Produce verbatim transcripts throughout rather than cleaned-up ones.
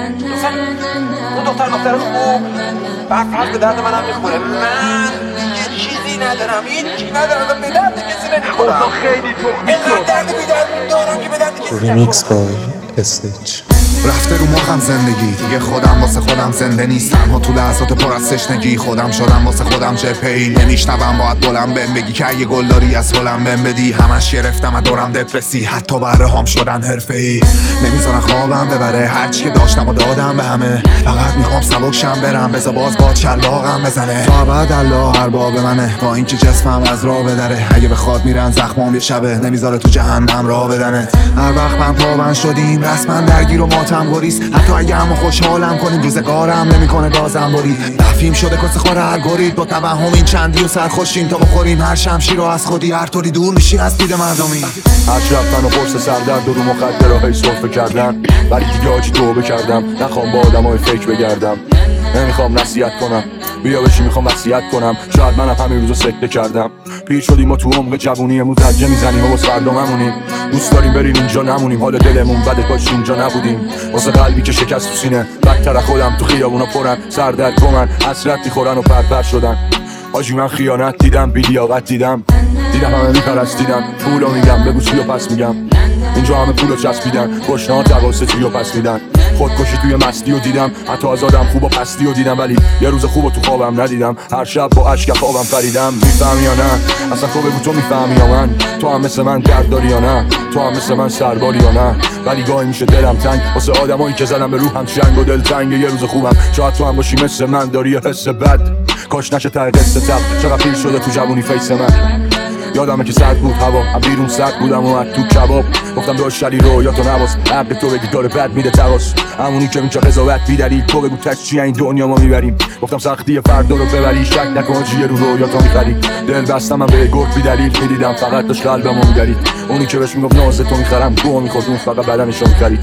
اون دختر دختر خوب برفرض به درد منم میخوره. من یه چیزی ندارم، هیچی ندارم و به درد کسی نمیخورم. خیلی تو اینقدر درد بیدرد دارم که به درد کسی نمیخورم. ریمیکس با استیچ. رفته رو مخم زندگی دیگه، خودم واسه خودم زنده نیستم. ها تو لحظات پر از تشنگی خودم شدم واسه خودم جبهه‌ای. نمیشنوم باید بلند بهم بگی که یه گلداری از هلم بهم بدی. همش گرفتم از دورم دپرسی، حتی بره هم شدن حرفه‌ای. نمیذارن خوابم ببره، هرچی که داشتم و دادم به همه. فقط میخوام سبک شم برم، بذار باز با چلاقم بزنه. تا بعد الله ارباب منه، با اینکه جسمم از راه بدره. اگه بخواد میرن زخمام یه شبه، نمیذاره تو جهنم راه بدنه. هر وقت من پابند شدیم رسما درگیر و ماتم گریز. حتی اگه همو خوشحالم کنیم روزگارم نمیکنه گازم برید. دفیم شده کس خور هر گرید، با توهم این چندی و سرخوشیم تا بخوریم هر شمشیر رو از خودی. هر طوری دور میشی از دید مردمی. هرچی رفتن و قرص سردرد و رو مخدرهای صرفه کردن، ولی دیگه آجی توبه کردم. نخوام با آدمای فکر بگردم، نمیخوام نصیحت کنم، بیا بشی میخوام وصیت کنم. شاید منم همین روزو سکته کردم. پیر شدیم ما تو عمق جوونی، مزجه میزنیم و باز فردا ممونیم. دوست داریم بریم اینجا نمونیم، حال دلمون بده کاش اینجا نبودیم. واسه قلبی که شکست تو سینه، بدتر خودم تو خیابونا پرن. سردرد گمن حسرت میخورن و پرپر شدن. آجی من خیانت دیدم، بی‌لیاقت دیدم، دیدم همه میپرستیدن. پولو میگم بگو چی و پس میگم. اینجا همه پولو چسبیدن، گشنه‌ها جواسه چی و پس میدن. خودکشی توی مستی و دیدم، حتی از آدم خوب و پستی و دیدم. ولی یه روز خوب و تو خوابم ندیدم. هر شب با اشک خوابم پریدم. میفهمی یا نه؟ اصلا تو بگو تو میفهمی یا من؟ تو هم مثل من درد داری یا نه؟ تو هم مثل من سرباری یا نه؟ ولی گاهی میشه دلم تنگ واسه آدمایی که زدم به روحم شنگ و دل تنگ. یه روز خوبم شاید تو هم باشی مثل من، داری یه حس بد. کاش نشه ته قصه تب، چقدر پیر شده تو جوونی فیس من. یادمه که سرد بود هوا، از بیرون سرد بودم و تو کباب. گفتم داشت شلی رو یا تو نواز، عقل تو بگی داره بد میده تواس. همونی که اینجا قضاوت بیدلی، تو بگو تش چیه این دنیا ما میبریم. گفتم سختی فردا رو ببری، شک نکن چیه رو رو یا تو میخری. دل بستم من به گرد بیدلیل، میدیدم فقط داشت قلبمو میدرید. اونی که بهش میگفت نازه تو میخرم، گوه میخورد اون فقط بدنشو میخرید.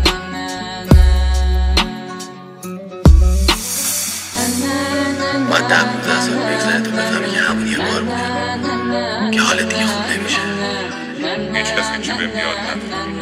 باید ده پونزده سال بگذره تا بفهمی که همون یه بار بوده که حالت دیگه خوب نمیشه. هیچ کس که چی بهم یاد نداره.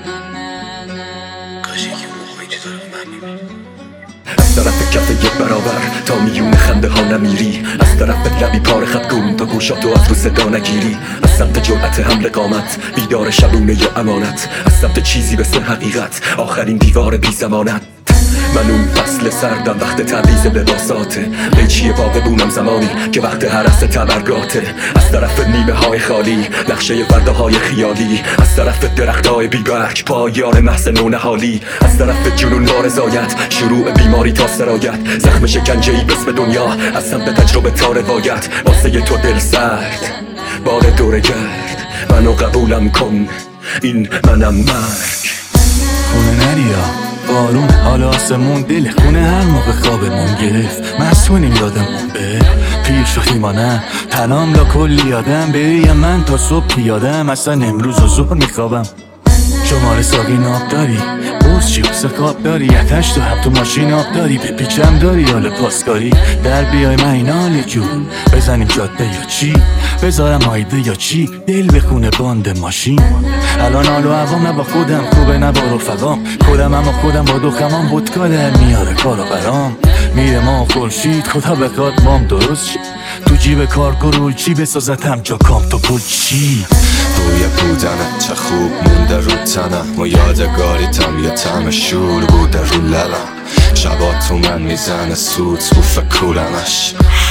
کاش یکی اون موقعی چطور من میبینی. از طرف کف یک برابر تا میون خنده ها نمیری. از طرف لبی پار خط کن تا گوشاتو از رو صدا نگیری. از سمت جرأت حمل قامت، بیدار شبونه یا امانت. از سمت چیزی به سر حقیقت، آخرین دیوار بی زمانت. من اون فصل سردم وقت تبعیض لباساته. قیچی باغبونم زمانی که وقت هرس تبرگاته. از طرف نیمه های خالی، نقشه فرداهای خیالی. از طرف درخت های بیبرگ، پایان محض نونهالی. از طرف جنون وارضایت، شروع بیماری تا سرایت. زخم شکنجه ای بس به دنیا، از سمت تجربه تا روایت. واسه تو دل سرد، بار دور گرد. منو قبولم کن، این منم مرگ. خونه نریا بارون، حال آسمون دل خونه هر موقع خوابمون گرفت. مسئولیم یادمون به پیر شدیم ما نه، تنام لا کلی آدم بریم. من تا صبح پیادم، اصلا امروز و ظهر میخوابم. شماره ساقی ناب داری، بوز چی بسه خواب داری. یتش تو هم تو ماشین آب داری، به پیچم داری حال پاسکاری. در بیای من این حال جون، بزنیم جاده یا چی، بذارم هایده یا چی. دل بخونه باند ماشین. الان حال و عوام نه با خودم خوبه نه با رفقام. خودم اما خودم با دخمام بودکا در میاره کارو برام. میره ما خورشید خدا بخواد مام درست شد. تو جیب کارگرول چی بسازد همجا کام تو پول چی. بوی بودنه چه خوب مونده رو تنم و یادگاریتم یه طعم شور بوده رو لبم. شبا تو من میزنه سوت بوف کولمش،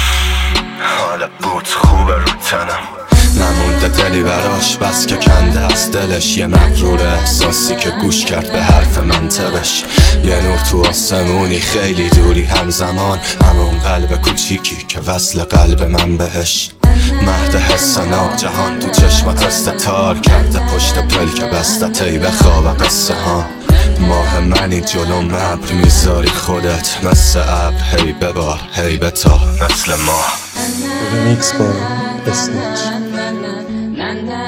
حال بود خوبه رو تنم. نمونده دلی براش بس که کنده از دلش. یه مغرور احساسی که گوش کرد به حرف منطقش. یه نور تو آسمونی خیلی دوری همزمان، همون قلب کوچیکی که وصل قلب من بهش. مهد حس ناب جهان تو چشمت استتار کرده. پشت پل که بسته تی به خواب قصه ها. ماه منی جلو مبر میذاری خودت مثل ابر. هی ببار هی بتا مثل ماه. ریمیکس با استیچ.